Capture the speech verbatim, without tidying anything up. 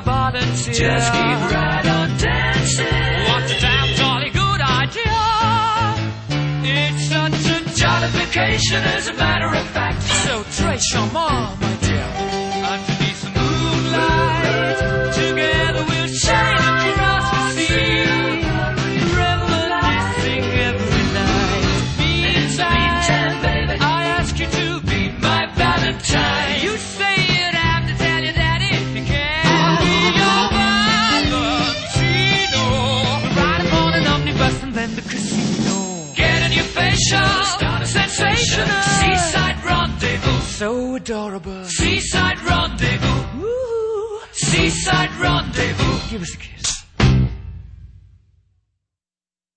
volunteer. Just keep right on dancing. What a damn jolly good idea. It's such a Jollification, as a matter of fact. so très charmant, my dear. Underneath the moonlight, together we'll sail across the sea, reminiscing every night. Meantime, baby, I ask you to be my Valentine. You say you'd have to tell your daddy if you can. I'll be your Valentino. Ride upon an omnibus and then the casino. Get a new facial, Start a sensation. Seaside rendezvous. So adorable. Seaside rendezvous. Woo. Seaside rendezvous. Give us a kiss.